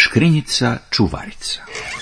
Škrinjica čuvarica.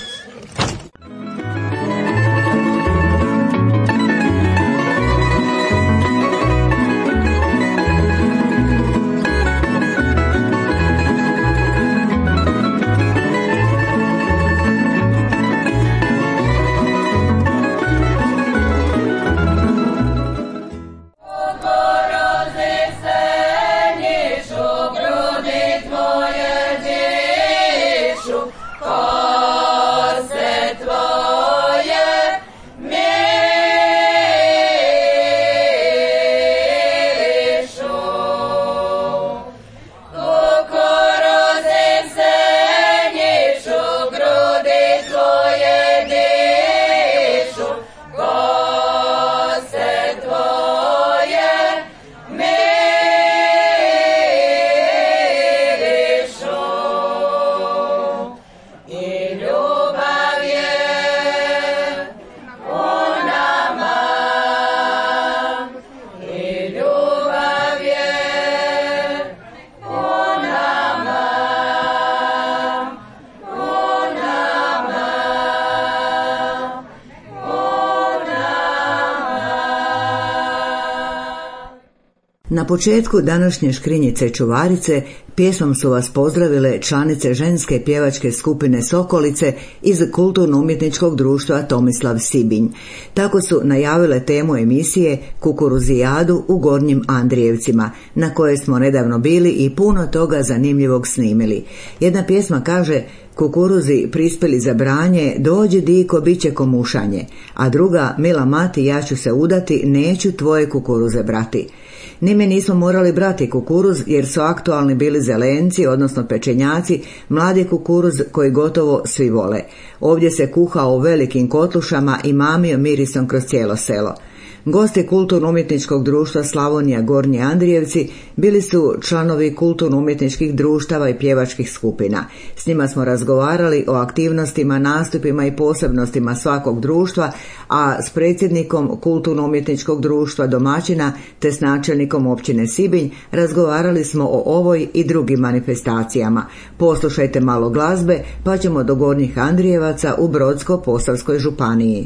Na početku današnje Škrinjice čuvarice pjesmom su vas pozdravile članice ženske pjevačke skupine Sokolice iz Kulturno-umjetničkog društva Tomislav Sibinj. Tako su najavile temu emisije Kukuruzijadu u Gornjim Andrijevcima, na kojoj smo nedavno bili i puno toga zanimljivog snimili. Jedna pjesma kaže: kukuruzi prispeli za branje, dođi diko, bit će komušanje, a druga: mila mati, ja ću se udati, neću tvoje kukuruze brati. Ni mi nismo morali brati kukuruz jer su aktualni bili zelenci, odnosno pečenjaci, mladi kukuruz koji gotovo svi vole. Ovdje se kuhao u velikim kotlušama i mamio mirisom kroz cijelo selo. Gosti Kulturno-umjetničkog društva Slavonija Gornji Andrijevci bili su članovi kulturno-umjetničkih društava i pjevačkih skupina. S njima smo razgovarali o aktivnostima, nastupima i posebnostima svakog društva, a s predsjednikom Kulturno-umjetničkog društva domaćina te s načelnikom općine Sibinj razgovarali smo o ovoj i drugim manifestacijama. Poslušajte malo glazbe pa ćemo do Gornjih Andrijevaca u Brodsko-posavskoj županiji.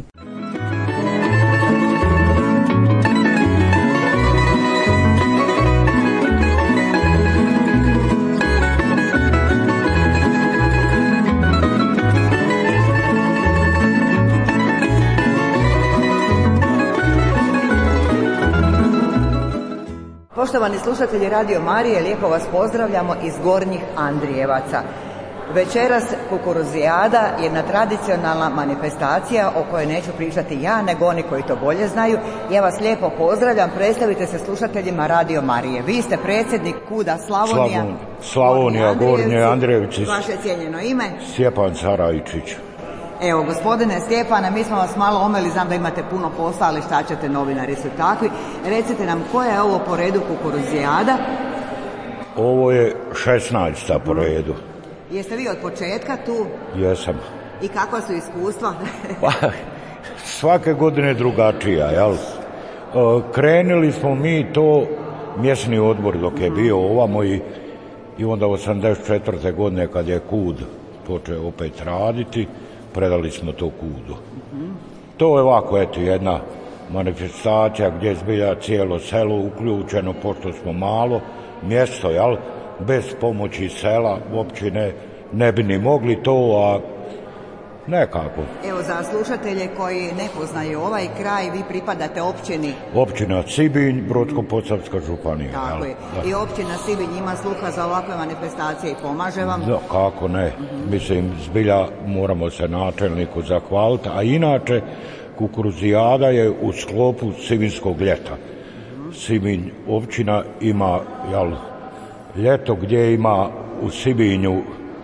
Poštovani slušatelji Radio Marije, lijepo vas pozdravljamo iz Gornjih Andrijevaca. Večeras Kukuruzijada, jedna tradicionalna manifestacija o kojoj neću pričati ja, nego oni koji to bolje znaju. Ja vas lijepo pozdravljam, predstavite se slušateljima Radio Marije. Vi ste predsjednik KUD-a Slavonija Gornje Andrijevci. Vaše cijenjeno ime? Stjepan Sarajčić. Evo, gospodine Stjepane, mi smo vas malo omeli, znam da imate puno posla, ali šta ćete, novinari su takvi. Recite nam, koja je ovo po redu Kukuruzijada? Ovo je 16. po redu. Jeste vi od početka tu? Jesam. I kakva su iskustva? Pa, svake godine drugačija, jel? Krenuli smo mi to, mjesni odbor dok je bio ovamo i onda 84. godine kad je KUD počeo opet raditi, predali smo to KUD-u. To je ovako, eto, jedna manifestacija gdje je zbilja cijelo selo uključeno, pošto smo malo mjesto, jel? Bez pomoći sela općine ne bi ni mogli to, a nekako. Evo, za slušatelje koji ne poznaju ovaj kraj, vi pripadate općini? Općina Sibinj, Brodsko-posavska županija. Tako je. I općina Sibinj ima sluha za ovakve manifestacije i pomaže vam? Da, kako ne. Mislim, zbilja moramo se načelniku zahvaliti, a inače Kukuruzijada je u sklopu Sibinjskog ljeta. Sibinj općina ima, jel, ljeto gdje ima u Sibinju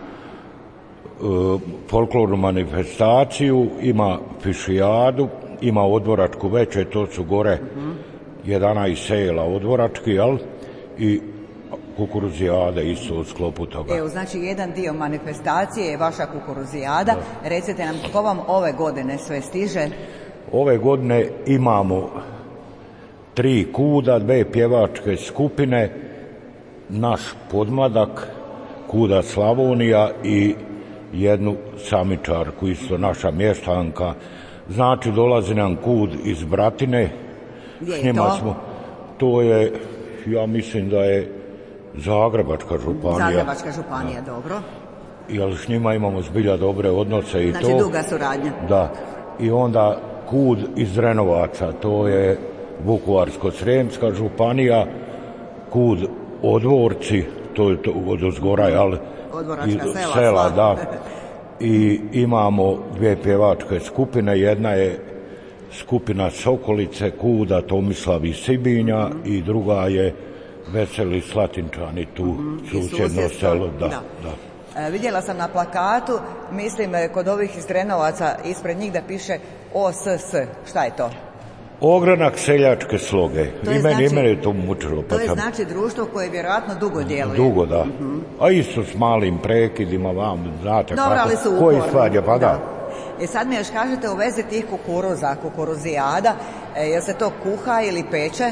folklornu manifestaciju, ima fišijadu, ima odvoračku veće, to su gore 11 sela odvorački, jel? I Kukuruzijade isto u sklopu toga. Evo, znači jedan dio manifestacije je vaša Kukuruzijada. Da. Recite nam, ko vam ove godine sve stiže? Ove godine imamo 3 KUD-a, 2 pjevačke skupine, naš podmladak, KUD-a Slavonija i jednu samičarku, isto naša mještanka. Znači, dolazi nam kud iz Bratine. Gdje je to? To je, ja mislim da je Zagrebačka županija. Zagrebačka županija, dobro. Jer s njima imamo zbilja dobre odnose i znači, to. Znači, duga suradnja. Da. I onda kud iz Drenovaca, to je Vukovarsko-srijemska županija, kud Odvorci, to je od uzgora, jel? Odvoračka sela, da. I imamo dvije pjevačke skupine, jedna je skupina Sokolice, Kuda, Tomislav i Sibinja, i druga je Veseli Slatinčani, tu susjedno selo. Da. Vidjela sam na plakatu, mislim kod ovih iz Drenovaca, ispred njih da piše OSS. Šta je to? Ogranak seljačke sloge. I mene je to mučilo. To je znači društvo koje vjerojatno dugo djeluje. Dugo, da. A isto s malim prekidima, vam znate dobro, kako. Ali su uporni. Koji svađa, pa da. I sad mi još kažete u vezi tih kukuruzijada, jel se to kuha ili peče?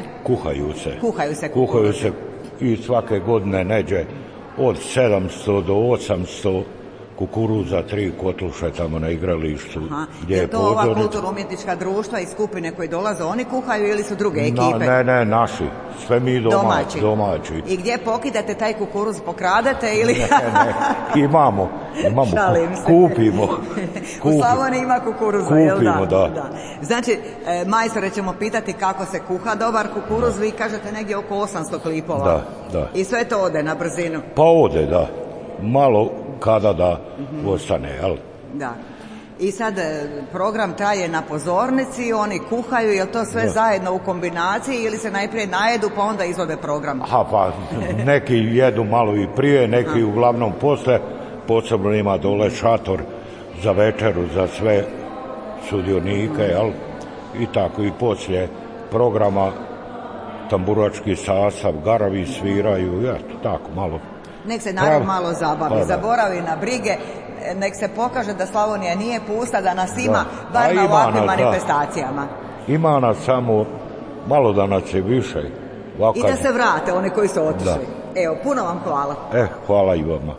Kuhaju se i svake godine neđe od 700 do 800 kukuruza, 3 kotluše tamo na igralištu. Gdje je to ova kulturno-umjetnička društva i skupine koji dolaze, oni kuhaju ili su druge ekipe? Ne, naši. Sve mi domaći. I gdje pokidate taj kukuruz, pokradate ili? Ne. Imamo. Kupimo. U Slavoniji ima kukuruza, jel da? Kupimo, da. Znači, majstore ćemo pitati kako se kuha dobar kukuruz, vi kažete negdje oko 800 klipova. Da. I sve to ode na brzinu? Pa ode, da. Malo kada da ostane, jel? Da. I sad program traje na pozornici, oni kuhaju, je li to sve zajedno u kombinaciji ili se najprije najedu pa onda izvode program? Pa neki jedu malo i prije, neki uglavnom posle, posebno ima dole šator za večeru, za sve sudionike, jel? I tako i poslije programa tamburački sastav, garavi sviraju, tako malo. Nek se narod malo zabavi, zaboravi na brige, nek se pokaže da Slavonija nije pusta, da nas ima, bar na ovakvim manifestacijama. Ima nas samo malo, da nas je više. I da se vrate oni koji su otišli. Evo, puno vam hvala. Hvala i vama.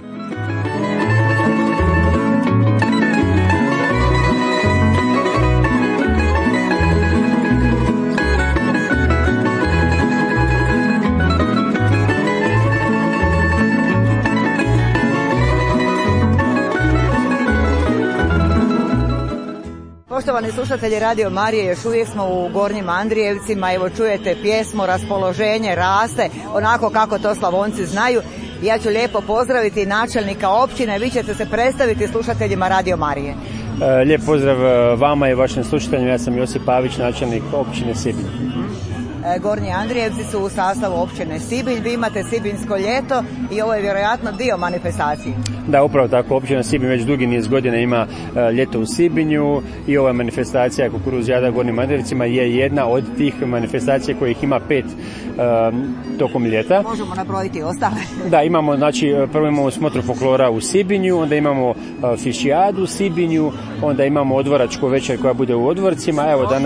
Poštovani slušatelji Radio Marije, još uvijek smo u Gornjim Andrijevcima, evo čujete pjesmu, raspoloženje raste, onako kako to Slavonci znaju. Ja ću lijepo pozdraviti načelnika općine, vi ćete se predstaviti slušateljima Radio Marije. Lijep pozdrav vama i vašim slušateljima, ja sam Josip Pavić, načelnik općine Sibinj. Gornji Andrijevci su u sastavu općine Sibinj, vi imate Sibinjsko ljeto i ovo je vjerojatno dio manifestacije. Da, upravo tako, općina Sibinj već dugi niz godina ima ljeto u Sibinju i ova manifestacija Kukuruzijada Gornjim Andrijevcima je jedna od tih manifestacija kojih ima 5 tokom ljeta. Možemo nabrojiti ostale. Da, imamo, znači, prvo imamo smotru folklora u Sibinju, onda imamo fišijadu u Sibinju, onda imamo odvoračku večer koja bude u Odvorcima,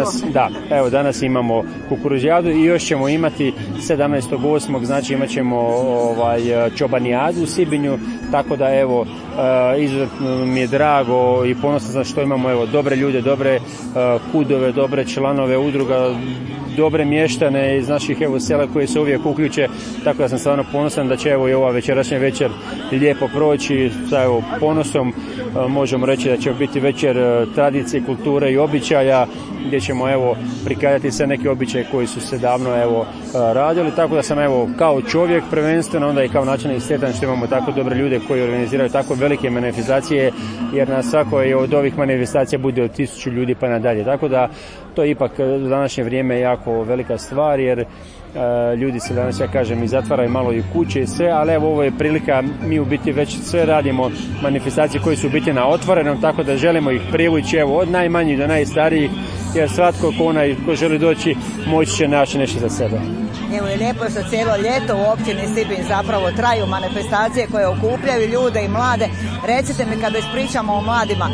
evo danas imamo Kukuruzijadu i još ćemo imati 17.8. znači imat ćemo čobanijadu u Sibinju, tako da evo izuzetno mi je drago i ponosan sam što imamo dobre ljude, dobre kudove, dobre članove udruga, dobre mještane iz naših sela koji se uvijek uključe, tako da sam stvarno ponosan da će i ova večerašnja večer lijepo proći sa ponosom. Možemo reći da će biti večer tradicije, kulture i običaja gdje ćemo prikazati sve neke običaje koji su se davno radili, tako da sam kao čovjek prvenstveno, onda i kao načelnik sretan što imamo tako dobre ljude koji organiziraju tako velike manifestacije, jer na svakoj od ovih manifestacija bude od 1000 ljudi pa nadalje, tako da to je ipak u današnje vrijeme jako velika stvar, jer ljudi se danas, ja kažem, i zatvaraju malo i kuće i sve, ali ovo je prilika, mi u biti već sve radimo manifestacije koje su u biti na otvorenom, tako da želimo ih privući od najmanjih do najstarijih, jer svatko ko želi doći moći će naći nešto za sebe. Evo je lijepo što cijelo ljeto u općini Sibinj zapravo traju manifestacije koje okupljaju ljude i mlade. Recite mi, kad već pričamo o mladima,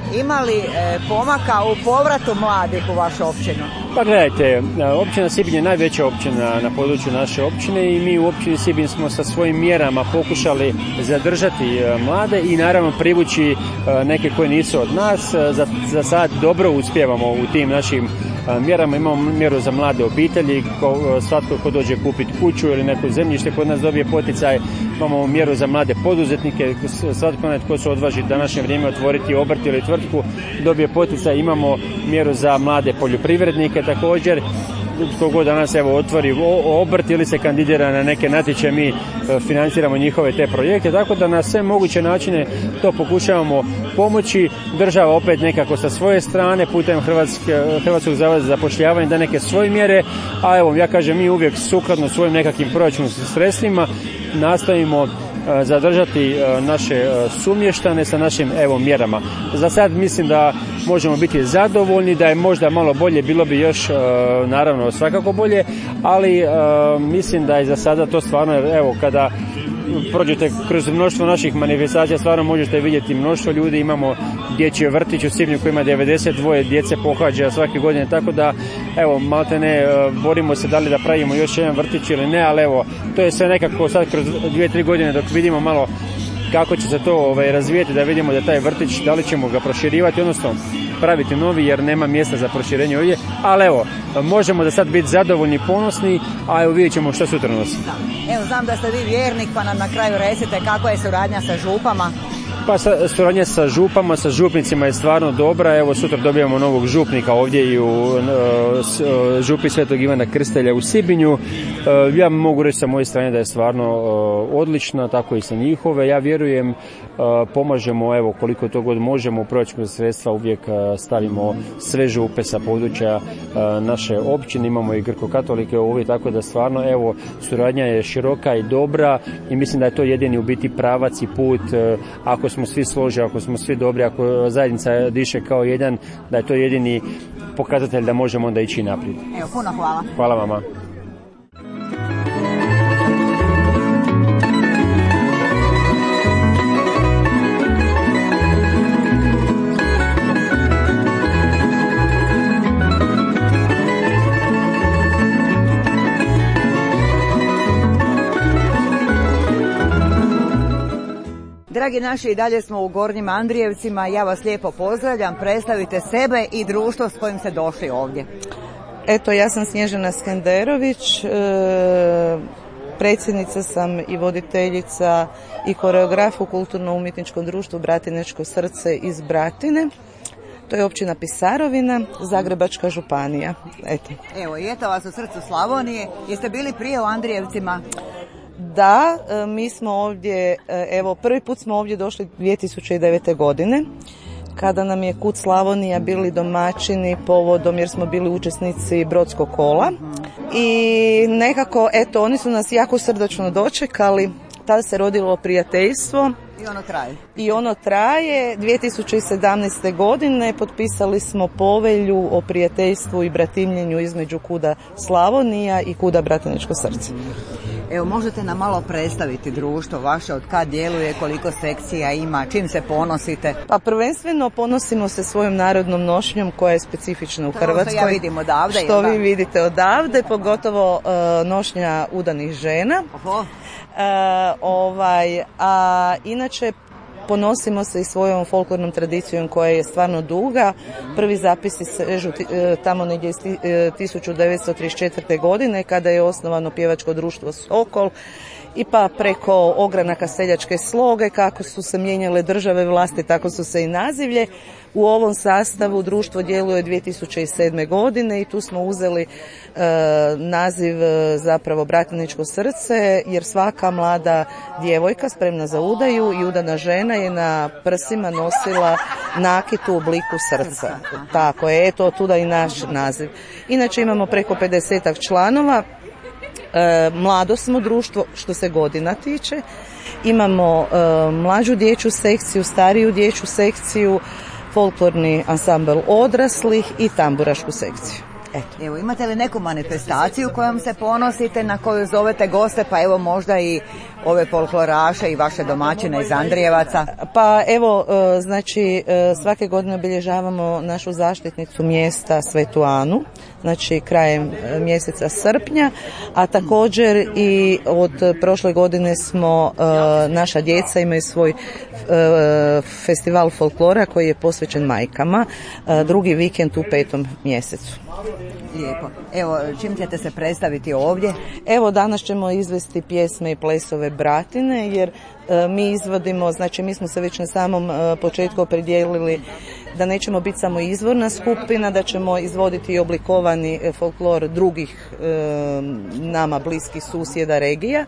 Ima li pomaka u povratu mladih u vašu općinu? Pa gledajte, općina Sibinj je najveća općina na području naše općine i mi u općini Sibinj smo sa svojim mjerama pokušali zadržati mlade i naravno privući neke koji nisu od nas. Za sad dobro uspijevamo u tim našim mjerama. Imamo mjeru za mlade obitelji, svatko ko dođe kupiti kuću ili neko zemljište kod nas dobije poticaj. Imamo mjeru za mlade poduzetnike, svatko onaj tko se odvaži u današnje vrijeme otvoriti obrt ili tvrtku dobije poticaj. Imamo mjeru za mlade poljoprivrednike također. Tko god danas otvori obrt ili se kandidira na neke natječaje, mi financiramo njihove te projekte, tako da na sve moguće načine to pokušavamo pomoći. Država opet nekako sa svoje strane putem Hrvatskog zavoda za zapošljavanje da neke svoje mjere, a evo ja kažem mi uvijek sukladno svojim nekakvim proračunskim sredstvima nastavimo zadržati naše sumještane sa našim mjerama. Za sad mislim da možemo biti zadovoljni, da je možda malo bolje, bilo bi još naravno svakako bolje, ali mislim da je za sada to stvarno, kada prođete kroz mnoštvo naših manifestacija, stvarno možete vidjeti mnoštvo ljudi. Imamo dječji vrtić u Sibinju koji ima 92 djece pohađa svake godine, tako da malte ne borimo se da li da pravimo još jedan vrtić ili ne, ali to je sve nekako sad kroz 2-3 godine dok vidimo malo kako će se to razvijeti, da vidimo da taj vrtić, da li ćemo ga proširivati, odnosno praviti novi jer nema mjesta za proširenje ovdje, ali možemo da sad biti zadovoljni i ponosni, a vidjet ćemo što sutra nosi. Znam da ste vi vjernik, pa nam na kraju recite kako je suradnja sa župama. Pa suradnja sa župama, sa župnicima je stvarno dobra. Sutra dobijamo novog župnika ovdje i u župi Svetog Ivana Krstelja u Sibinju. Ja mogu reći sa moje strane da je stvarno odlična, tako i sa njihove. Ja vjerujem, pomažemo koliko to god možemo u proračunska sredstva, uvijek stavimo sve župe sa područja naše općine. Imamo i grko-katolike ovdje, tako da stvarno suradnja je široka i dobra i mislim da je to jedini u biti pravac i put. Ako smo svi složeni, ako smo svi dobri, ako zajednica diše kao jedan, da je to jedini pokazatelj da možemo onda ići naprijed. Puno hvala. Hvala vama. Dragi naši, i dalje smo u Gornjim Andrijevcima. Ja vas lijepo pozdravljam. Predstavite sebe i društvo s kojim ste došli ovdje. Ja sam Snježana Skenderović, predsjednica sam i voditeljica i koreograf u kulturno-umjetničkom društvu Bratinečko srce iz Bratine. To je općina Pisarovina, Zagrebačka županija. I eto vas u srcu Slavonije. Jeste bili prije u Andrijevcima? Da, mi smo ovdje, prvi put smo ovdje došli 2009. godine, kada nam je KUD Slavonija bili domaćini povodom, jer smo bili učesnici Brodskog kola. I nekako, oni su nas jako srdačno dočekali, tada se rodilo prijateljstvo. I ono traje. 2017. godine potpisali smo povelju o prijateljstvu i bratimljenju između KUD-a Slavonija i KUD-a Bratinečko srce. Možete nam malo predstaviti društvo vaše, od kad djeluje, koliko sekcija ima, čim se ponosite? Pa prvenstveno ponosimo se svojom narodnom nošnjom koja je specifična u Hrvatskoj. Što ja vidim odavde. Što vi vidite odavde, pogotovo nošnja udanih žena. A inače ponosimo se i svojom folklornom tradicijom koja je stvarno duga. Prvi zapisi sežu tamo negdje iz 1934. godine kada je osnovano pjevačko društvo Sokol, i pa preko ogranaka seljačke sloge, kako su se mijenjale države vlasti, tako su se i nazivlje. U ovom sastavu društvo djeluje 2007. godine i tu smo uzeli naziv zapravo Bratinečko srce, jer svaka mlada djevojka spremna za udaju i udana žena je na prsima nosila nakit u obliku srca. Tako je, eto tuda i naš naziv. Inače imamo preko 50-ak članova. Mlado smo društvo što se godina tiče. Imamo mlađu dječju sekciju, stariju dječju sekciju, folklorni ansambl odraslih i tamburašku sekciju. Evo, imate li neku manifestaciju kojom se ponosite, na koju zovete goste, pa evo možda i ove folkloraše i vaše domaćine iz Andrijevaca? Pa evo, znači svake godine obilježavamo našu zaštitnicu mjesta Svetu Anu, znači krajem mjeseca srpnja, a također i od prošle godine smo, naša djeca imaju svoj festival folklora koji je posvećen majkama, drugi vikend u 5. mjesecu. Lijepo. Evo, čim ćete se predstaviti ovdje? Evo, danas ćemo izvesti pjesme i plesove Bratine, jer mi izvodimo, znači mi smo se već na samom početku opredijelili da nećemo biti samo izvorna skupina, da ćemo izvoditi i oblikovani folklor drugih nama bliskih susjeda regija.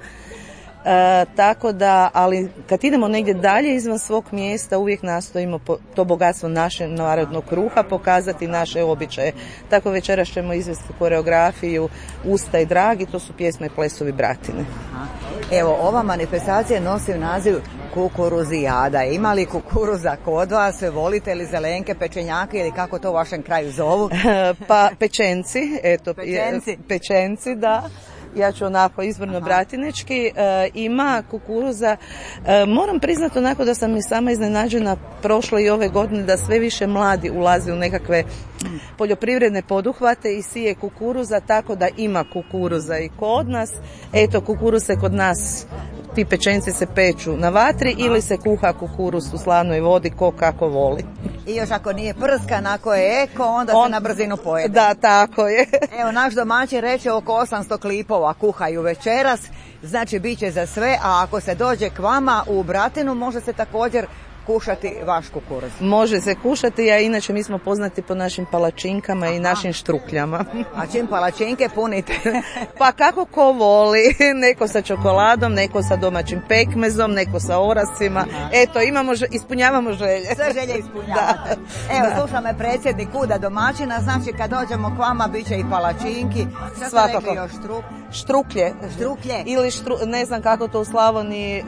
Tako da, ali kad idemo negdje dalje izvan svog mjesta, uvijek nastojimo to bogatstvo našeg narodnog kruha pokazati, naše običaje. Tako večeras ćemo izvesti koreografiju Usta i dragi, to su pjesme i plesovi Bratine. Evo, ova manifestacija nosi naziv Kukuruzijada. Ima li kukuruza kod vas? Volite li zelenke, pečenjake ili kako to u vašem kraju zovu? Pa pečenci, eto, pečenci, da. Ja ću onako izvorno bratinečki, ima kukuruza. Moram priznati onako da sam i sama iznenađena prošle i ove godine da sve više mladi ulazi u nekakve poljoprivredne poduhvate i sije kukuruza, tako da ima kukuruza i kod nas. Eto, kukuruz se kod nas, ti pečenci se peču na vatri ili se kuha kukuruz u slanoj vodi, ko kako voli. I još ako nije prskan, ako je eko, onda se na brzinu pojede. Da, tako je. Evo, naš domaćin reče oko 800 klipova kuhaju večeras, znači bit će za sve, a ako se dođe k vama u Bratinu, može se također kušati vaš kukuruz. Može se kušati, a inače mi smo poznati po našim palačinkama i našim štrukljama. A čim palačinke punite? Pa kako ko voli, neko sa čokoladom, neko sa domaćim pekmezom, neko sa orascima. Eto, ispunjavamo želje. Sve želje ispunjavate. Evo, sluša me predsjednik Kuda domaćina, znači kad dođemo k vama bit će i palačinki. Svakako. Još Štrukljje. Ili ne znam kako to u Slavoniji...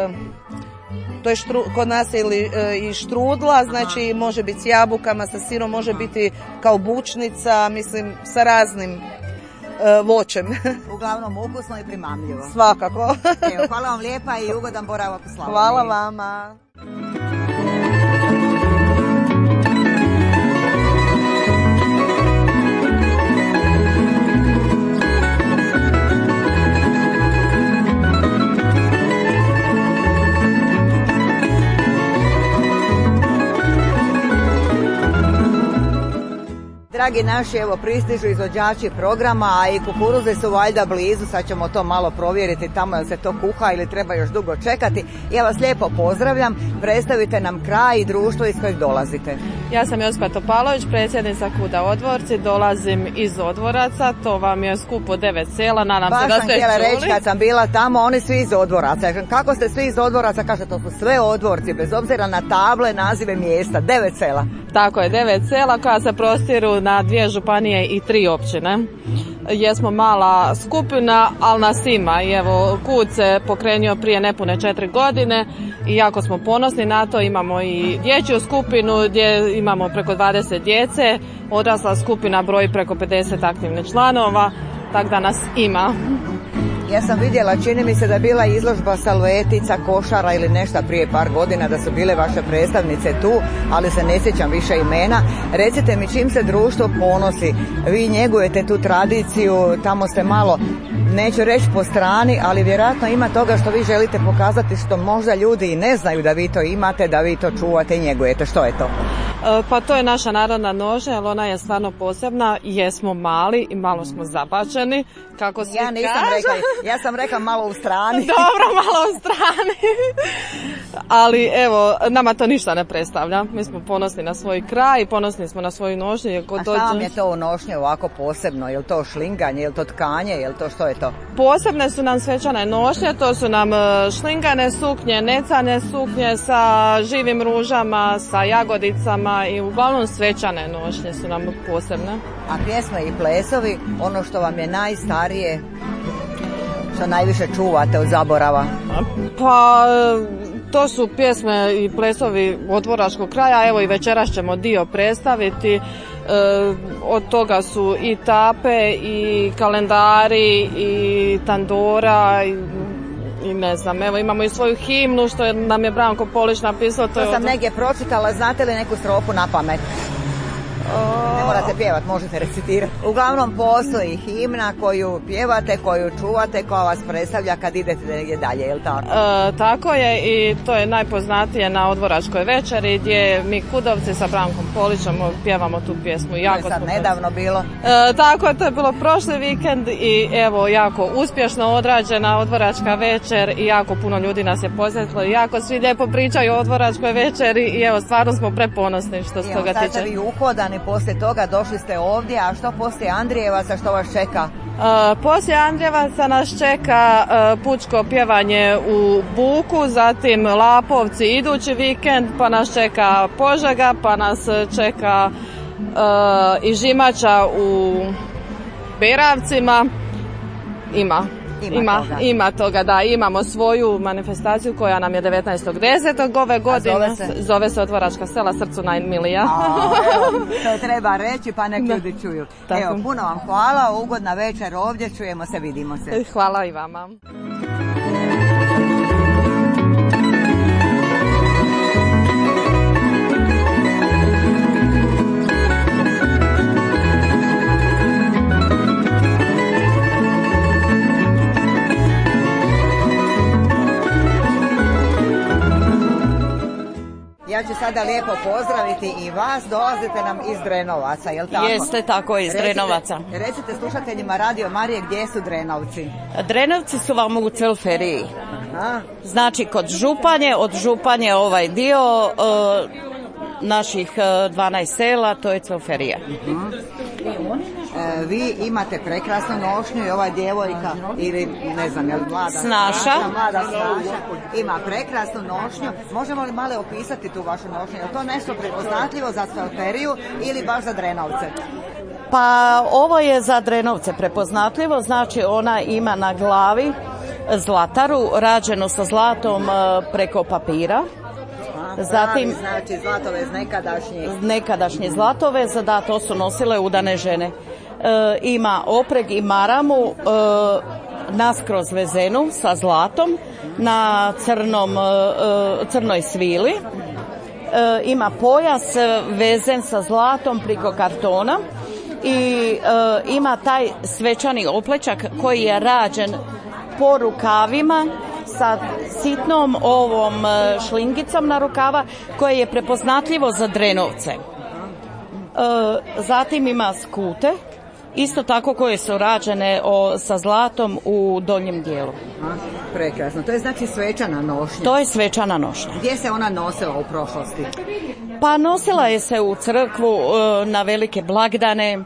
To je kod nas ili i štrudla, znači može biti s jabukama, sa sirom, može biti kao bučnica, mislim sa raznim voćem. Uglavnom ukusno i primamljivo. Svakako. Evo, hvala vam lijepa i ugodan boravak u Slavoniji. Hvala vama. Dragi naši, evo pristižu izvođači programa, a i kukuruze su valjda blizu, sad ćemo to malo provjeriti tamo jel se to kuha ili treba još dugo čekati. Ja vas lijepo pozdravljam, predstavite nam kraj i društvo iz kojeg dolazite. Ja sam Josipa Topalović, predsjednica Kuda Odvorci, dolazim iz Odvoraca, to vam je skup od 9 sela, nadam se da ste čuli. Baš sam htjela reći kad sam bila tamo, oni svi iz Odvoraca. Kako ste svi iz Odvoraca? Kaže, to su sve Odvorci, bez obzira na table, nazive mjesta, 9 sela. Tako je, 9 sela koja se prostiru na 2 županije i 3 općine. Jesmo mala skupina, ali nas ima. I evo, Kud se pokrenio prije nepune 4 godine i jako smo ponosni na to. Imamo i dječju skupinu gdje imamo preko 20 djece. Odrasla skupina broji preko 50 aktivnih članova, tako da nas ima. Ja sam vidjela, čini mi se da je bila izložba salvetica, košara ili nešto prije par godina, da su bile vaše predstavnice tu, ali se ne sjećam više imena. Recite mi, čim se društvo ponosi, vi njegujete tu tradiciju, tamo ste malo, neću reći po strani, ali vjerojatno ima toga što vi želite pokazati što možda ljudi i ne znaju da vi to imate, da vi to čuvate i njegujete. Što je to? Pa to je naša narodna nošnja, ali ona je stvarno posebna. Jesmo mali i malo smo zabačeni, kako svi ja nisam kažu. Rekla, ja sam rekla malo u strani. Dobro, malo u strani. Ali evo, nama to ništa ne predstavlja. Mi smo ponosni na svoj kraj, ponosni smo na svoju nošnju. A šta vam je to u nošnje ovako posebno? Je li to šlinganje, je li to tkanje, je li to što je to? Posebne su nam svečane nošnje, to su nam šlingane suknje, necane suknje sa živim ružama, sa jagodicama i uglavnom svečane nošnje su nam posebne. A pjesme i plesovi, ono što vam je najstarije, što najviše čuvate od zaborava? Pa To su pjesme i plesovi odvoračkog kraja, evo i večeras ćemo dio predstaviti. Od toga su i tape, i kalendari, i tandora, i ne znam, evo imamo i svoju himnu što nam je Branko Polić napisao. To sam negdje pročitala, znate li neku strofu na pamet? Ne morate pjevati, možete recitirati. Uglavnom postoji himna koju pjevate, koju čuvate, koja vas predstavlja kad idete negdje dalje, je li tako? Tako je, i to je najpoznatije na odvoračkoj večeri gdje mi Kudovci sa Brankom Polićom pjevamo tu pjesmu. Jako to je sad nedavno bilo. Tako je, to je bilo prošli vikend i evo jako uspješno odrađena odvoračka večer i jako puno ljudi nas je posjetilo i jako svi lijepo pričaju o odvoračkoj večeri i evo stvarno smo preponosni što se toga tiče. Sad ste vi uhodani, poslije toga došli ste ovdje, a što poslije Andrijevaca, što vas čeka? Poslije Andrijevaca nas čeka pučko pjevanje u Buku, zatim Lapovci idući vikend, pa nas čeka Požega, pa nas čeka i Žimača u Beravcima. Ima toga, da, imamo svoju manifestaciju koja nam je 19.10. ove godine. Zove se Odvoračka sela srcu najmilija. To treba reći pa nek ljudi čuju. Evo, puno vam hvala, ugodna večer ovdje, čujemo se, vidimo se. Hvala i vama. Ja ću sada lijepo pozdraviti i vas, dolazite nam iz Drenovaca, je li tako? Jeste, tako, iz Drenovaca. Recite slušateljima Radio Marije gdje su Drenovci? Drenovci su vam u Cvelferiji. Znači kod Županje, od Županje ovaj dio naših 12 sela, to je Cvelferija. Vi imate prekrasnu nošnju i ova djevojka ili ne znam, je li mlada Snaša ima prekrasnu nošnju. Možemo li malo opisati tu vašu nošnju? Je to nešto prepoznatljivo za Cvelferiju ili baš za Drenovce? Pa ovo je za Drenovce prepoznatljivo, znači ona ima na glavi zlataru rađenu sa zlatom preko papira. Zatim, znači zlatovez nekadašnje zlatovez, da, to su nosile udane žene. Ima opreg i maramu naskroz vezenu sa zlatom na crnoj svili. Ima pojas vezen sa zlatom priko kartona i ima taj svečani oplečak koji je rađen po rukavima sa sitnom ovom šlingicom na rukava koje je prepoznatljivo za Drenovce. Zatim ima skute, isto tako koje su rađene sa zlatom u donjem dijelu. Prekrasno, to je znači svečana nošnja. To je svečana nošnja. Gdje se ona nosila u prošlosti? Pa nosila je se u crkvu na velike blagdane.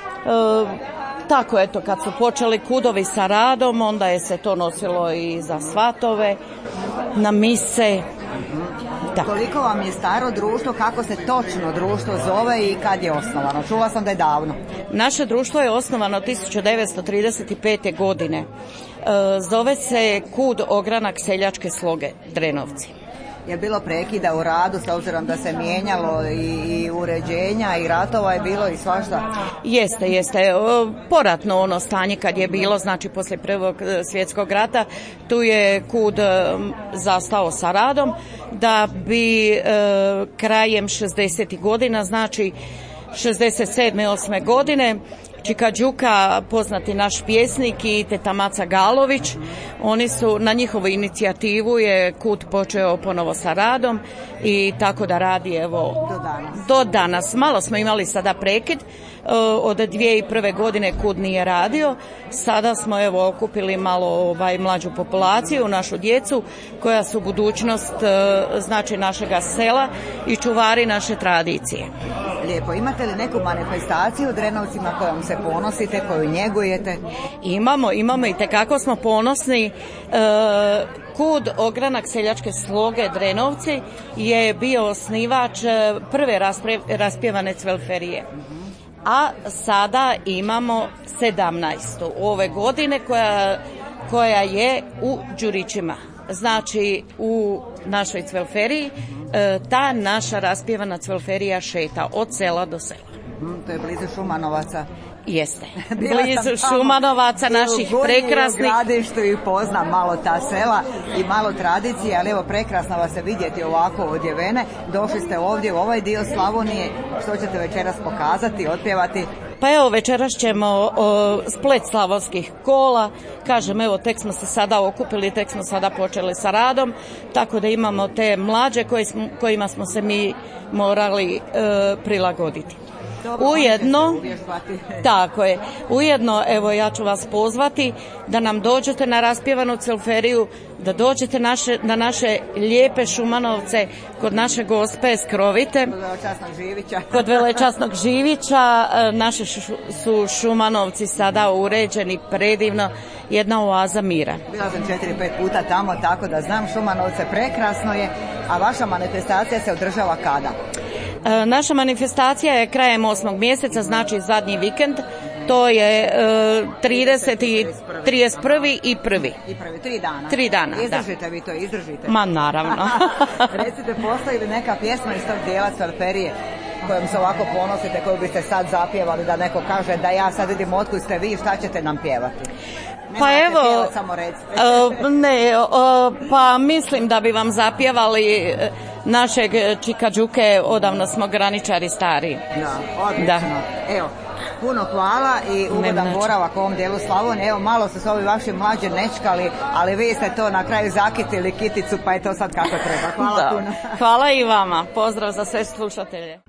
Tako, eto, kad su počeli kudovi sa radom, onda je se to nosilo i za svatove, na mise. Tako. Koliko vam je staro društvo, kako se točno društvo zove i kad je osnovano? Čula sam da je davno. Naše društvo je osnovano 1935. godine. Zove se Kud Ogranak seljačke sloge Drenovci. Je bilo prekida u radu s obzirom da se mijenjalo i uređenja i ratova je bilo i svašta? Jeste. Poratno ono stanje kad je bilo, znači poslije Prvog svjetskog rata, tu je Kud zastao sa radom da bi krajem 60. godina, znači 67. 8. godine, Čika Đuka, poznati naš pjesnik, i teta Maca Galović, oni su, na njihovu inicijativu je Kud počeo ponovo sa radom i tako da radi evo do danas. Malo smo imali sada prekid, od 2001. godine Kud nije radio, sada smo evo okupili malo mlađu populaciju, našu djecu koja su budućnost znači našega sela i čuvari naše tradicije. Lijepo, imate li neku manifestaciju u Drenovcima kojom se ponosite, koju njegujete? Imamo i tekako smo ponosni. Kud Ogranak seljačke sloge Drenovci je bio osnivač prve raspjevane Cvelferije. A sada imamo 17. ove godine koja je u Đurićima. znači u našoj cvelferiji, ta naša raspjevana cvelferija šeta od sela do sela. To je blizu Šumanovaca. Jeste. Blizu Šumanovaca, naših prekrasnih. U Gradištu i poznam malo ta sela i malo tradicije, ali evo prekrasno vas se vidjeti ovako odjevene. Došli ste ovdje u ovaj dio Slavonije. Što ćete večeras pokazati, otpjevati? Pa evo, večeras ćemo splet slavonskih kola. Kažem, evo, tek smo se sada okupili, tek smo sada počeli sa radom, tako da imamo te mlađe kojima smo se mi morali prilagoditi. Ujedno, tako je, ujedno, evo, ja ću vas pozvati da nam dođete na raspjevanu cvelferiju, da dođete na naše lijepe Šumanovce kod naše gospe Skrovite, kod Velečasnog Živića. Naši su Šumanovci sada uređeni predivno, jedna oaza mira. Bila sam 4-5 puta tamo, tako da znam Šumanovce, prekrasno je. A vaša manifestacija se održava kada? Naša manifestacija je krajem 8. mjeseca, znači zadnji vikend. To je 30. 31. i 1. I 3 dana. 3 dana, izdržite da. Vi to, izdržite. Ma naravno. Recite, postoji li neka pjesma iz tog dijela cvelferije kojom se ovako ponosite, koju biste sad zapjevali, da neko kaže da ja sad vidim otkud ste vi, šta ćete nam pjevati? Pa evo, pjevat, samo recite. Pa mislim da bi vam zapjevali našeg Čika Đuke, odavno smo graničari stari. Da, odlično. Da. Evo, puno hvala i ugodan boravak u ovom dijelu Slavonije. Evo, malo su se ovi vaši mlađi nečkali, ali vi ste to na kraju zakitili kiticu, pa je to sad kako treba. Hvala puno. Hvala i vama. Pozdrav za sve slušatelje.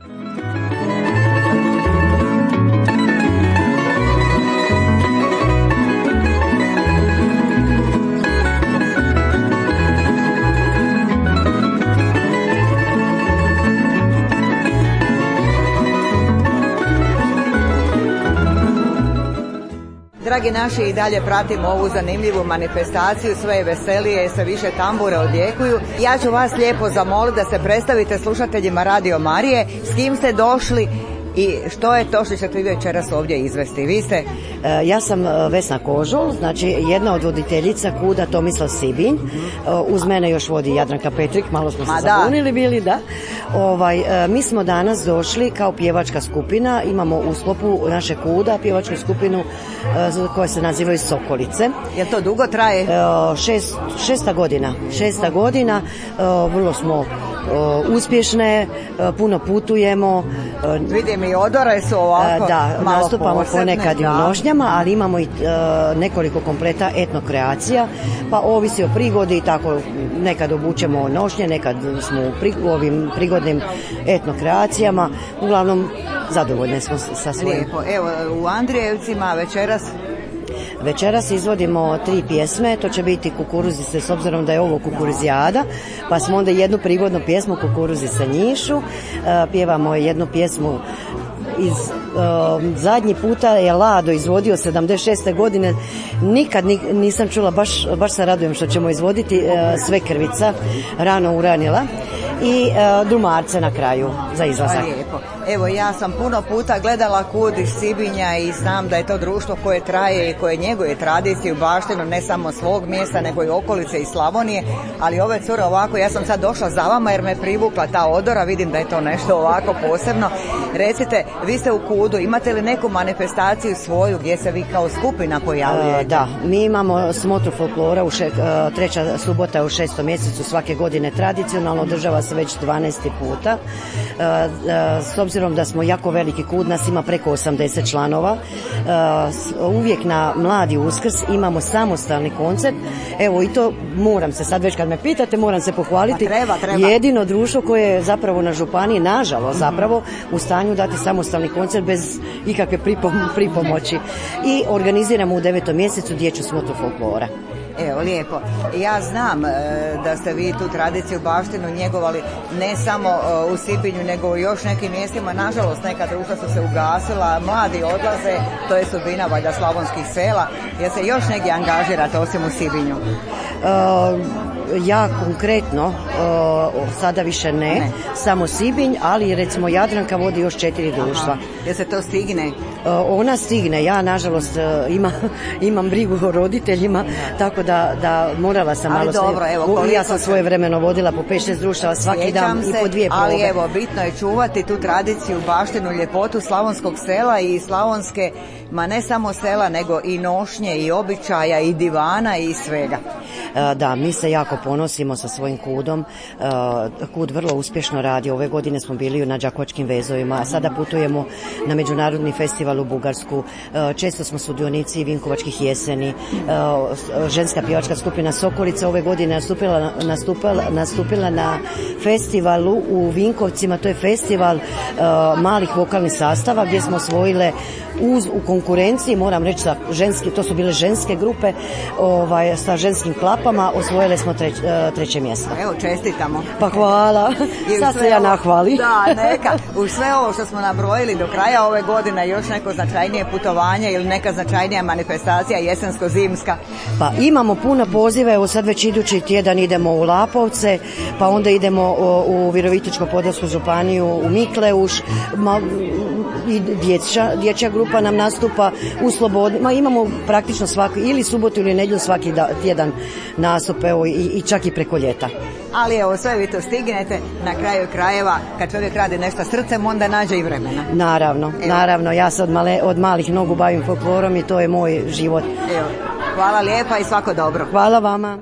Dragi naši, i dalje pratimo ovu zanimljivu manifestaciju, sve je veselije, sve više tambure odjekuju. Ja ću vas lijepo zamoliti da se predstavite slušateljima Radio Marije, s kim ste došli i što je to što ćete vi večeras ovdje izvesti. Vi ste? Ja sam Vesna Kožul, znači jedna od voditeljica KUD-a Tomislav Sibinj. Uz mene još vodi Jadranka Petrik, malo smo se zabunili bili, da. Mi smo danas došli kao pjevačka skupina, imamo u sklopu naše KUD-a pjevačku skupinu koja se nazivaju Sokolice. Jel to dugo traje? Šesta godina, vrlo smo uspješne, puno putujemo. Vidim i odore su ovako malo nastupamo posebne, ponekad i u nošnjama, ali imamo i nekoliko kompleta etnokreacija, pa ovisi o prigodi i tako nekad obučemo nošnje, nekad smo u ovim prigodnim etnokreacijama, uglavnom zadovoljne smo sa svojim. Lijepo, evo u Andrijevcima Večeras izvodimo 3 pjesme, to će biti Kukuruzice, s obzirom da je ovo kukuruzijada, pa smo onda jednu prigodnu pjesmu Kukuruzice njišu, pjevamo jednu pjesmu iz zadnji puta je Lado izvodio 76. godine, nikad nisam čula, baš se radujem što ćemo izvoditi Svekrvica, rano uranila, i Drumarce na kraju za izlazak. Lijepo. Evo, ja sam puno puta gledala KUD iz Sibinja i znam da je to društvo koje traje i koje njeguje tradiciju, baštinu ne samo svog mjesta nego i okolice i Slavonije, ali ove cure ovako, ja sam sad došla za vama jer me privukla ta odora, vidim da je to nešto ovako posebno. Recite, vi ste u KUD-u, imate li neku manifestaciju svoju gdje se vi kao skupina pojavljujete? Da, mi imamo smotru folklora, treća subota u 6. mjesecu svake godine tradicionalno, održava se već 12. puta. S obzirom da smo jako veliki KUD, nas ima preko 80 članova, uvijek na Mladi Uskrs imamo samostalni koncert. Evo, i to moram se sad, već kad me pitate, moram se pohvaliti. Treba. Jedino društvo koje je zapravo na županiji, nažalost zapravo, u stanju dati samostalni koncert bez ikakve pripomoći. I organiziramo u 9. mjesecu dječju smotru folklora. Evo, lijepo. Ja znam da ste vi tu tradiciju, baštinu njegovali ne samo u Sibinju, nego u još nekim mjestima. Nažalost, neka društva su se ugasila, mladi odlaze, to je sudbina valjda slavonskih sela. Jel se još negdje angažirate osim u Sibinju? Ja konkretno sada više ne, samo Sibinj, ali recimo Jadranka vodi još 4 društva. Jel se to stigne? Ona stigne, ja nažalost imam brigu o roditeljima, tako da morala sam malo... Dobro, evo, ja sam svojevremeno vodila po 5-6 društava svaki dan i po 2 probe. Ali evo, bitno je čuvati tu tradiciju, baštinu, ljepotu slavonskog sela i slavonske, ma ne samo sela, nego i nošnje, i običaja, i divana, i svega. Da, mi se jako ponosimo sa svojim KUD-om. KUD vrlo uspješno radi. Ove godine smo bili na Đakovačkim vezovima, sada putujemo na međunarodni festival u Bugarsku. Često smo sudionici Vinkovačkih jeseni. Ženska pjevačka skupina Sokolica ove godine nastupila na festivalu u Vinkovcima. To je festival malih vokalnih sastava gdje smo osvojile u konkurenciji, moram reći, to su bile ženske grupe sa ženskim klapama, osvojile smo 3. mjesto. Evo, čestitamo. Pa hvala, sad se ja nahvali. Da, neka, uz sve ovo što smo nabrojili do kraja ove godine, još neko značajnije putovanje ili neka značajnija manifestacija jesensko-zimska? Pa imamo puno pozive, evo sad već idući tjedan idemo u Lapovce, pa onda idemo u Virovitičko-podravsku županiju, u Mikleuš, i dječja grupa nam nastupa u Slobodi. Imamo praktično svaki, ili subotu ili nedjelju svaki tjedan nastup, evo, i čak i preko ljeta. Ali evo, sve vi to stignete, na kraju krajeva, kad čovjek radi nešto srcem, onda nađe i vremena. Naravno, ja se od malih nogu bavim folklorom i to je moj život. Evo, hvala lijepa i svako dobro. Hvala vama.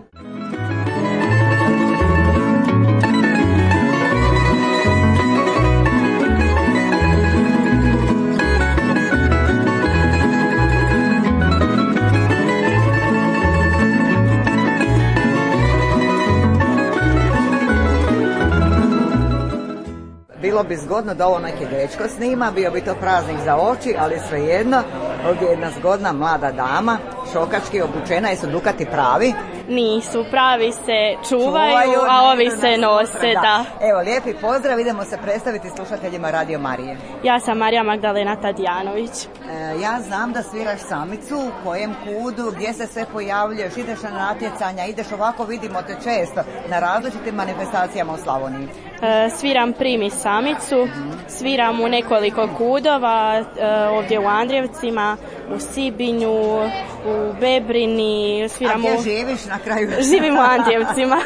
Bilo bi zgodno da ovo neki dečko snima, bio bi to praznik za oči, ali svejedno, ovdje je jedna zgodna mlada dama, šokački obučena, jesu dukati pravi? Nisu, pravi se čuvaju, a ovi se nose, da. Evo, lijepi pozdrav, idemo se predstaviti slušateljima Radio Marije. Ja sam Marija Magdalena Tadijanović. Ja znam da sviraš samicu, u kojem KUD-u, gdje se sve pojavljuješ, ideš na natjecanja, ideš ovako, vidimo te često, na različitim manifestacijama u Slavoniji. Sviram primi samicu, sviram u nekoliko KUD-ova, ovdje u Andrijevcima, u Sibinju, u Bebrini. A gdje živiš na kraju? Živim u Andrijevcima.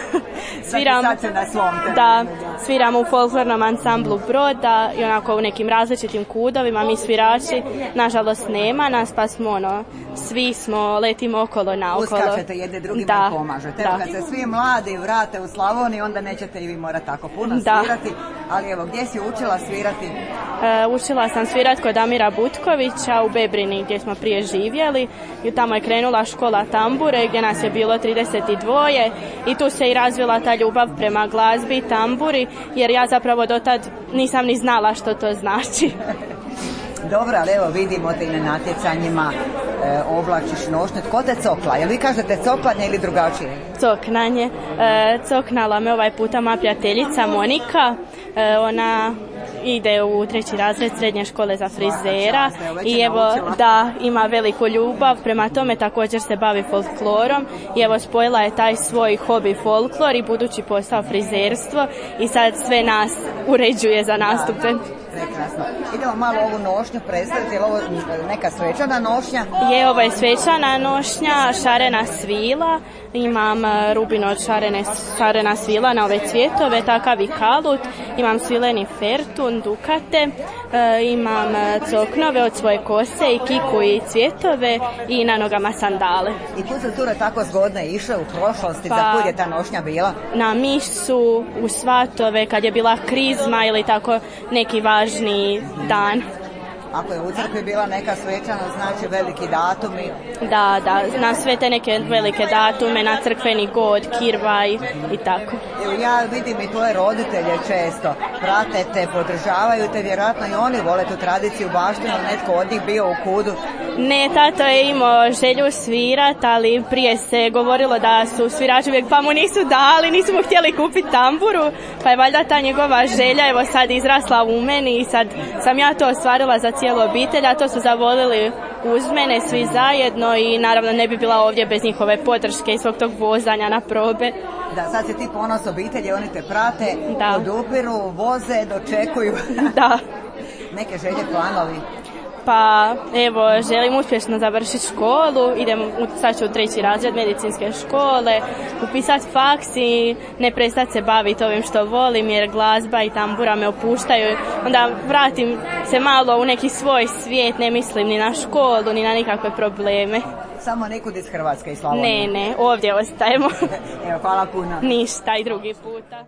Sviram u folklornom ansamblu Broda i onako u nekim različitim KUD-ovima. Mi svirači, nažalost nema nas, pa smo svi letimo okolo naokolo. Uskačete jedne drugima i pomažete. Evo, kad se svi mladi vrate u Slavoniju, onda nećete i vi morati tako puno svirati. Ali evo, gdje si učila svirati? Učila sam svirati kod Amira Butkovića u Bebrini, gdje smo prije živjeli. I tamo je krenula škola tambure, gdje nas je bilo 32 i tu se i razvila ta ljubav prema glazbi i tamburi, jer ja zapravo dotad nisam ni znala što to znači. Dobro, ali evo vidimo te i na natjecanjima, oblačiš nošnje. Tko te cokla? Jel vi kažete coklanje ili drugačije? Coknanje. Coknala me ovaj puta moja prijateljica Monika. Ona ide u 3. razred srednje škole za frizera i evo da ima veliku ljubav prema tome, također se bavi folklorom i evo spojila je taj svoj hobi folklor i budući posao frizerstvo i sad sve nas uređuje za nastupe. Prekrasno. Idemo malo ovu nošnju predstaviti, je li ovo neka svečana nošnja? Ovo je svečana nošnja, šarena svila, imam rubino od šarena svila na ove cvjetove, takav i kalut, imam svileni fertun, dukate, imam coknove od svoje kose i kiku i cvjetove i na nogama sandale. I kud su ture tako zgodne išle u prošlosti, za kud je ta nošnja bila? Na misu, u svatove, kad je bila krizma ili tako neki važni dan. Ako je u crkvi bila neka svečana, znači veliki datumi. Da, na sve te neke velike datume, na crkveni god, kirvaj i tako. Evo, ja vidim i tvoje roditelje često, prate te, podržavaju te, vjerojatno i oni vole tu tradiciju baštinu, netko od njih bio u KUD-u. Ne, tato je imao želju svirat, ali prije se govorilo da su svirači uvijek, pa mu nisu dali, nisu mu htjeli kupiti tamburu, pa je valjda ta njegova želja evo sad izrasla u meni i sad sam ja to ostvarila za cijelu obitelj, a to su zavolili uz mene, svi zajedno i naravno ne bi bila ovdje bez njihove podrške i svog tog vozanja na probe. Da, sad si ti ponos obitelji, oni te prate, podupiru, voze, dočekuju. Da. Neke želje, planovi? Pa evo, želim uspješno završiti školu, sad ću u 3. razred medicinske škole, upisati faks i ne prestati se baviti ovim što volim jer glazba i tambura me opuštaju. Onda vratim se malo u neki svoj svijet, ne mislim ni na školu, ni na nikakve probleme. Samo nekud iz Hrvatske i Slavonije? Ne, ovdje ostajemo. Evo, hvala puno. Ništa, i drugi puta.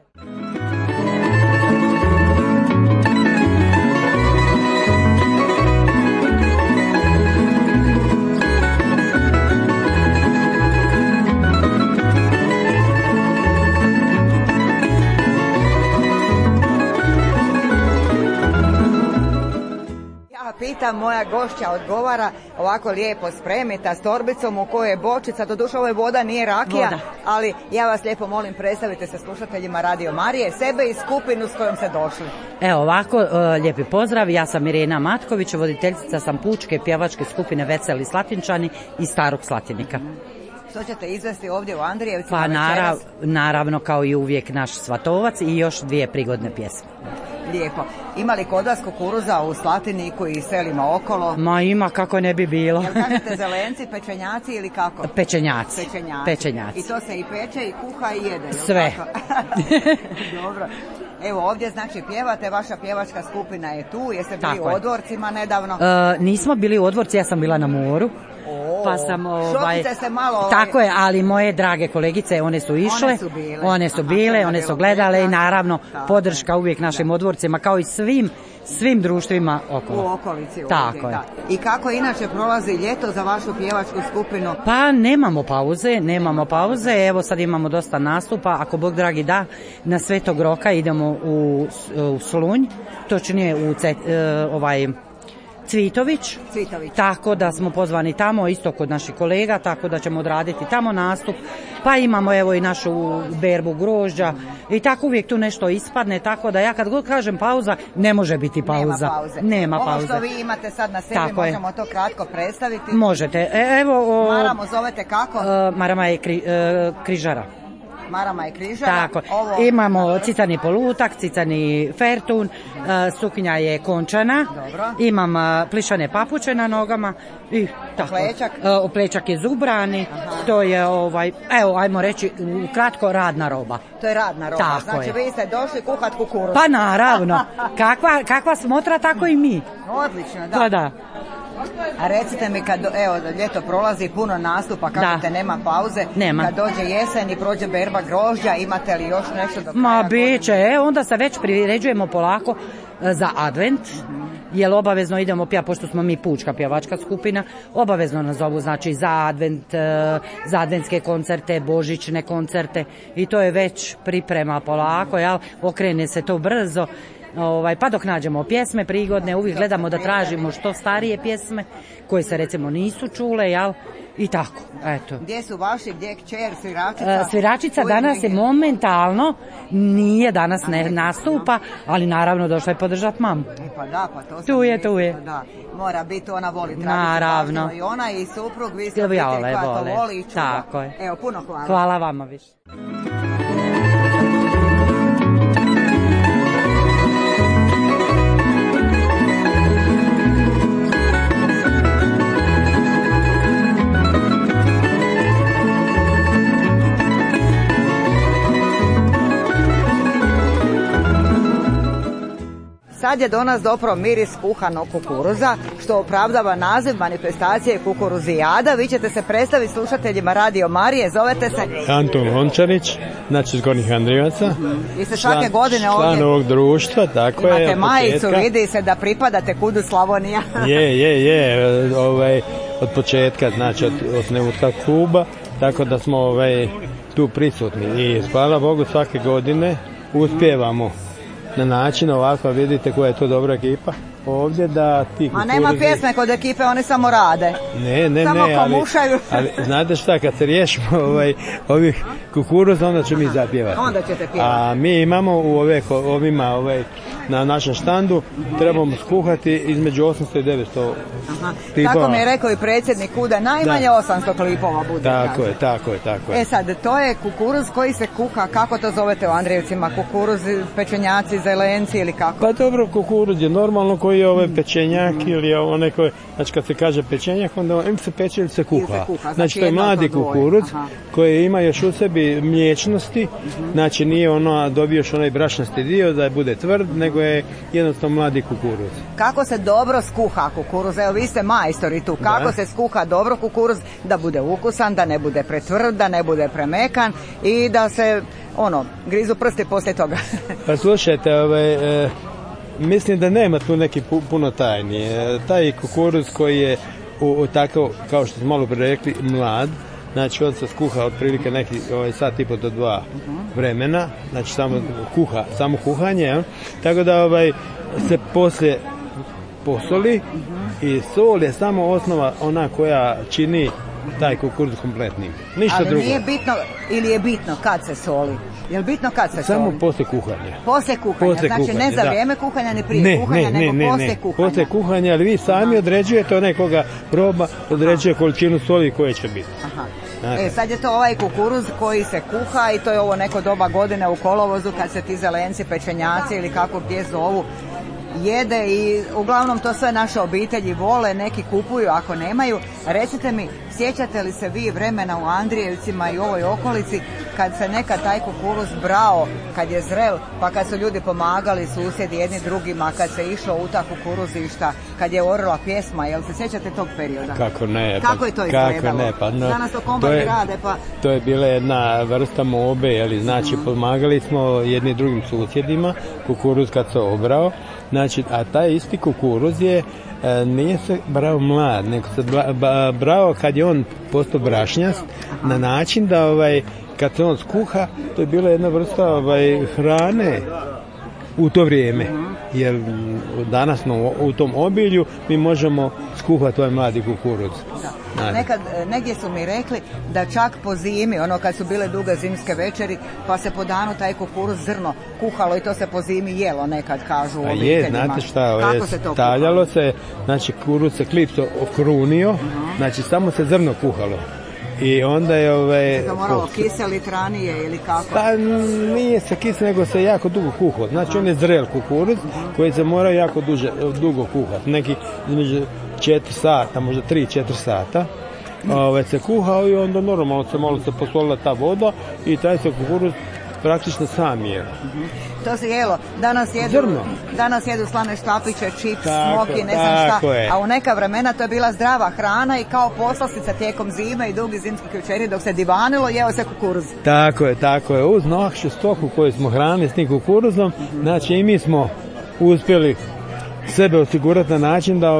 Pitam, moja gošća odgovara, ovako lijepo spremita s torbicom u kojoj je bočica, doduše ovo je voda, nije rakija, ali ja vas lijepo molim, predstavite se slušateljima Radio Marije, sebe i skupinu s kojom ste došli. Evo ovako, lijepi pozdrav, ja sam Irena Matković, voditeljica sam pučke pjevačke skupine Veseli Slatinčani iz Starog Slatinika. Što ćete izvesti ovdje u Andrijevcima? Pa naravno kao i uvijek naš Svatovac i još 2 prigodne pjesme. Lijepo. Ima li kod vas kukuruza u Slatiniku i selima okolo? Ma ima, kako ne bi bilo. Jel kažete zelenci, pečenjaci ili kako? Pečenjaci. I to se i peče i kuha i jede? Sve. Dobro. Evo ovdje znači pjevate, vaša pjevačka skupina je tu, jeste bili u Odvorcima nedavno? Nismo bili u Odvorci, ja sam bila na moru. Pa sam šokite se malo. Tako je, ali moje drage kolegice, one su išle, one su gledale i naravno podrška uvijek našim Odvorcima kao i svim društvima okolo. U okolici ovdje. Tako je. I kako inače prolazi ljeto za vašu pjevačku skupinu? Pa nemamo pauze, evo sad imamo dosta nastupa, ako Bog dragi da, na Svetog Roka idemo u Slunj, točnije u Cvitović, tako da smo pozvani tamo, isto kod naših kolega, tako da ćemo odraditi tamo nastup, pa imamo evo i našu berbu grožđa i tako uvijek tu nešto ispadne, tako da ja kad god kažem pauza, ne može biti pauza. Nema pauze. Ovo što vi imate sad na sebi, tako možemo to kratko predstaviti? Možete, evo... Maramo zovete kako? Marama je križara. Marama je križara. Tako, imamo cicani polutak, cicani fertun, suknja je končana, imam plišane papuče na nogama i tako. Plećak je zubrani, to je evo ajmo reći ukratko radna roba. To je radna roba, tako znači je. Vi ste došli kuhat kukuruz. Pa naravno, kakva smotra tako i mi. Odlično, da. Pa da. A recite mi kad ljeto prolazi, puno nastupa, kažete nema pauze, kad dođe jesen i prođe berba grožđa, imate li još nešto do kraja? Ma biće, onda se već priređujemo polako za advent, jer obavezno idemo pošto smo mi pučka pjevačka skupina, obavezno nas zovu znači za advent, za adventske koncerte, božićne koncerte i to je već priprema polako, okrene se to brzo. Pa dok nađemo pjesme prigodne, uvijek gledamo da tražimo što starije pjesme koje se recimo nisu čule, i tako, eto. Gdje su vaši, gdje je kćer, sviračica? Sviračica danas je momentalno, nije danas ne nastupa, ali naravno došla je podržati mamu. Pa da, pa to sam tu je. Da. Mora biti, ona voli tradiciju. Naravno. I ona i suprug, vi ste obitelji koja to voli i čuva. Tako je. Evo, puno hvala. Hvala vama više. Sad je do nas dopro miris kuhanog kukuruza, što opravdava naziv manifestacije Kukuruzijada. Vi ćete se predstaviti slušateljima Radio Marije, zovete se? Anton Lončarić, znači iz Gornjih Andrijevaca. Vi ste svake godine ovdje? Član ovog društva, tako je. Imate majicu, vidi se da pripadate kudu Slavonija. Je, od početka, znači od osnutka kluba, tako da smo tu prisutni. I hvala Bogu svake godine uspijevamo na način ovako, vidite koja je to dobra ekipa ovdje da ti kukuruzi... Ma nema pjesme kod ekipe, oni samo rade. Ne, ali znate šta, kad se riješimo ovih kukuruza, onda ću mi zapjevati. Onda ćete pjevati. A mi imamo u ovima na našem štandu trebamo skuhati između 800 i 900 klipova. Tako mi je rekao i predsjednik KUD-a, najmanje 800 klipova bude. Tako je. Sad, to je kukuruz koji se kuha, kako to zovete u Andrijevcima, kukuruz, pečenjaci, zelenci ili kako? Pa dobro, kukuruz je normalno koji je pečenjak ili onaj koji, znači kad se kaže pečenjak, onda im se peče ili se kuha. Znači to je mladi kukuruz koji ima još u sebi mliječnosti, znači nije dobiješ onaj brašnasti dio da bude tvrd, nego je jednostavno mladi kukuruz. Kako se dobro skuha kukuruz? Evo vi ste majstori tu. Kako se skuha dobro kukuruz da bude ukusan, da ne bude pretvrd, da ne bude premekan i da se grizu prsti poslije toga? Pa slušajte, mislim da nema tu neki puno tajni. Taj kukuruz koji je tako, kao što smo malo prije rekli, mlad, znači on se skuha otprilike neki sat i po do 2 vremena, znači samo kuhanje, tako da se poslije posoli i sol je samo osnova ona koja čini taj kukuruz kompletnim. Ništa drugo. Ali nije bitno, ili je bitno kad se soli? Je li bitno kad se soli? Samo poslije kuhanja. Poslije kuhanja, znači ne za vrijeme kuhanja, ne prije kuhanja, nego poslije kuhanja. Poslije kuhanja, ali vi sami određujete, onaj koga proba određuje količinu soli koje će biti. Sad je to ovaj kukuruz koji se kuha i to je ovo neko doba godine u kolovozu kad se ti zelenci, pečenjaci ili kako gdje zovu jede i uglavnom to sve naše obitelji vole, neki kupuju ako nemaju. Recite mi, sjećate li se vi vremena u Andrijevcima i u ovoj okolici kad se nekad taj kukuruz brao, kad je zrel, pa kad su ljudi pomagali susjedi jedni drugima, kad se išlo u ta kukuruzišta, kad je orila pjesma, jel se sjećate tog perioda? Kako ne? Kako je to izgledalo? Danas to kombajni rade, pa... To je bila jedna vrsta mobe, znači pomagali smo jedni drugim susjedima, kukuruz kad se obrao. Znači, a taj isti kukuruz nije se brao mlad, nego se brao kad je on postao brašnjast, na način da kad se on skuha, to je bila jedna vrsta hrane u to vrijeme. Jer danas u tom obilju mi možemo skuhati ovaj mladi kukuruz. Nekad, negdje su mi rekli da čak po zimi, kad su bile duge zimske večeri, pa se po danu taj kukuruz zrno kuhalo i to se po zimi jelo nekad, kažu u obiteljima. Znate šta, stavljalo se, znači kukuruz se klipso okrunio, znači samo se zrno kuhalo. I onda je se to moralo kiselit ranije ili kako? Pa nije se kisel, nego se jako dugo kuhao. Znači on je zrel kukuruz koji se mora jako dugo kuhati. Neki između 4 sata, možda 3-4 sata se kuhao i onda normalno malo se posolila ta voda i taj se kukuruz praktično sam je. To se jelo. Danas jedu slane štapiće, čips, smoki, ne znam šta. A u neka vremena to je bila zdrava hrana i kao poslastica tijekom zime i dugi zimskih večeri dok se divanilo, jeo se kukuruz. Tako je. Uz nakšu stoku koju smo hranili s tim kukuruzom, znači i mi smo uspjeli sebe osigurati na način da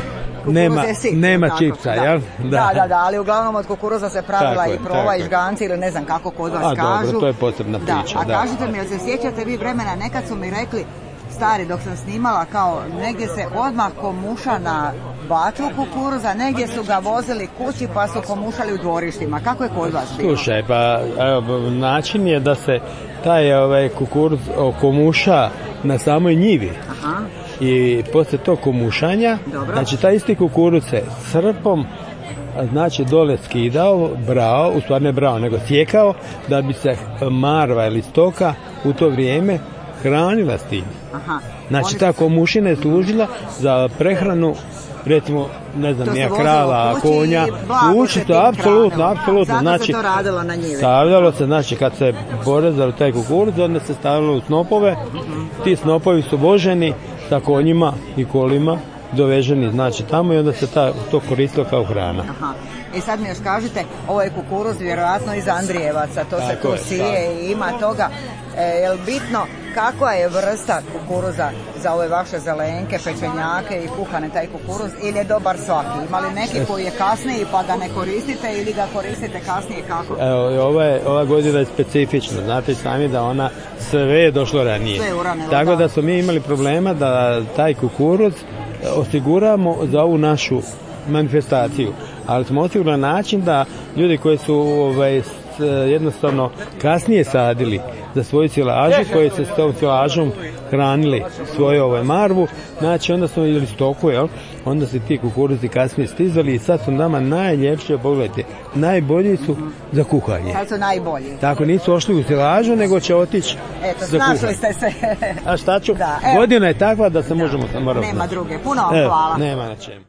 nema čipsa, jel? Da, ali uglavnom od kukuruza se pravila i prova i žganci ili ne znam kako kod vas kažu. Dobro, to je posebna priča. A kažete mi, jel se sjećate vi vremena, nekad su mi rekli, stari, dok sam snimala, kao negdje se odmah komuša na baču kukuruza, negdje su ga vozili kući pa su komušali u dvorištima. Kako je kod vas bilo? Slušaj, pa način je da se taj kukuruz komuša na samoj njivi. I poslije tog komušanja, znači taj isti kukuruz se srpom, znači dole skidao, brao, u stvari ne brao, nego sjekao, da bi se marva ili stoka u to vrijeme hranila s tim. Znači ta komušina je služila za prehranu, recimo, ne znam, krava, konja, kućicu, apsolutno. Znači, se to radilo na njive. Stavljalo se, znači kad se porezalo taj kukuruz, onda se stavljalo u snopove, ti snopovi su voženi sa konjima i kolima, doveženi znači tamo i onda se to koristilo kao hrana. I sad mi još kažete, ovo je kukuruz vjerojatno iz Andrijevaca, to se tu sije i ima toga. Je li bitno kakva je vrsta kukuruza za ove vaše zelenke, pečenjake i kuhane taj kukuruz, ili je dobar svaki? Ima li neki koji je kasniji pa ga ne koristite ili ga koristite kasnije, kako? Ova godina je specifična, znate sami da ona sve je došlo ranije. Tako da smo mi imali problema da taj kukuruz osiguramo za ovu našu manifestaciju, ali smo osigurali način da ljudi koji su jednostavno kasnije sadili za svoju silažu, koje se s tom silažom hranili svoju marvu, znači onda smo ili stoku, jel? Onda se ti kukuruzi kasnije stizali i sad su nama najljepše, pogledajte, najbolji su za kuhanje. Sad su najbolji. Tako, nisu ošli u silažu, nego će otići za kuhanje. Snašli ste se. A šta ću? Da, godina je takva da se možemo samo razumjeti. Nema druge. Puno vam hvala. Nema na čemu.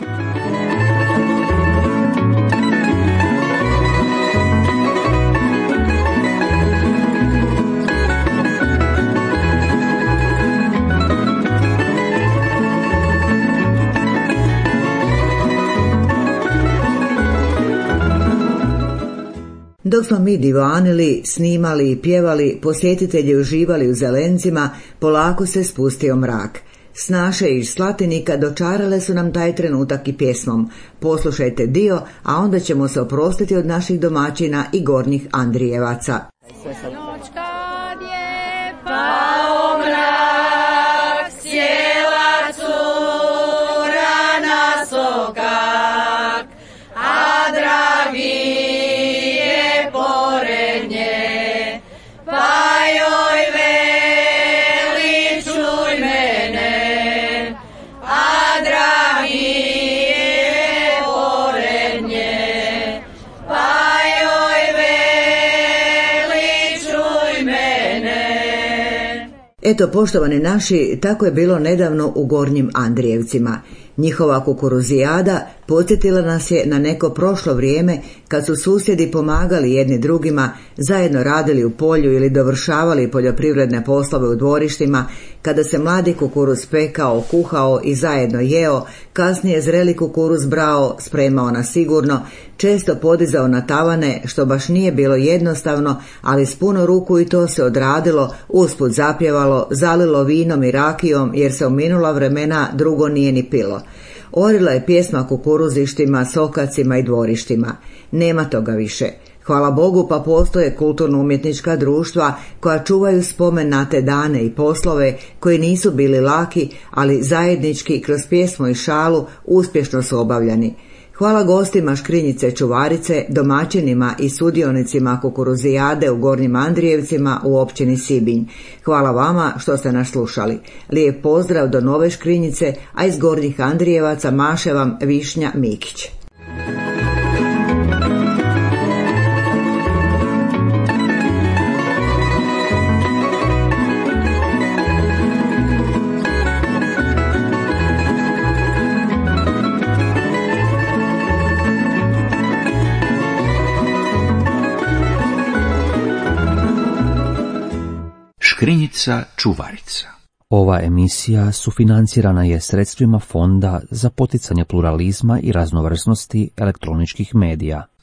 Dok smo mi divanili, snimali i pjevali, posjetitelji uživali u zelencima, polako se spustio mrak. Snaše iz Slatinika dočarale su nam taj trenutak i pjesmom. Poslušajte dio, a onda ćemo se oprostiti od naših domaćina i gornjih Andrijevaca. Pao mrak, sjela cura na sokak, a dragi je pored nje, pa joj veli čuj mene, a dragi je pored nje, pa joj veli čuj mene. Eto, poštovani naši, tako je bilo nedavno u Gornjim Andrijevcima. Njihova kukuruzijada podsjetila nas je na neko prošlo vrijeme kad su susjedi pomagali jedni drugima, zajedno radili u polju ili dovršavali poljoprivredne poslove u dvorištima, kada se mladi kukuruz pekao, kuhao i zajedno jeo, kasnije zreli kukuruz brao, spremao na sigurno, često podizao na tavane, što baš nije bilo jednostavno, ali s puno ruku i to se odradilo, usput zapjevalo, zalilo vinom i rakijom, jer se u minula vremena drugo nije ni pilo. Orila je pjesma kukuruzištima, sokacima i dvorištima. Nema toga više. Hvala Bogu, pa postoje kulturno-umjetnička društva koja čuvaju spomen na te dane i poslove koji nisu bili laki, ali zajednički kroz pjesmu i šalu uspješno su obavljani. Hvala gostima Škrinjice Čuvarice, domaćinima i sudionicima kukuruzijade u Gornjim Andrijevcima u općini Sibinj. Hvala vama što ste nas slušali. Lijep pozdrav do Nove Škrinjice, a iz Gornjih Andrijevaca maše vam Višnja Mikić. Škrinjica Čuvarica. Ova emisija sufinancirana je sredstvima Fonda za poticanje pluralizma i raznovrsnosti elektroničkih medija.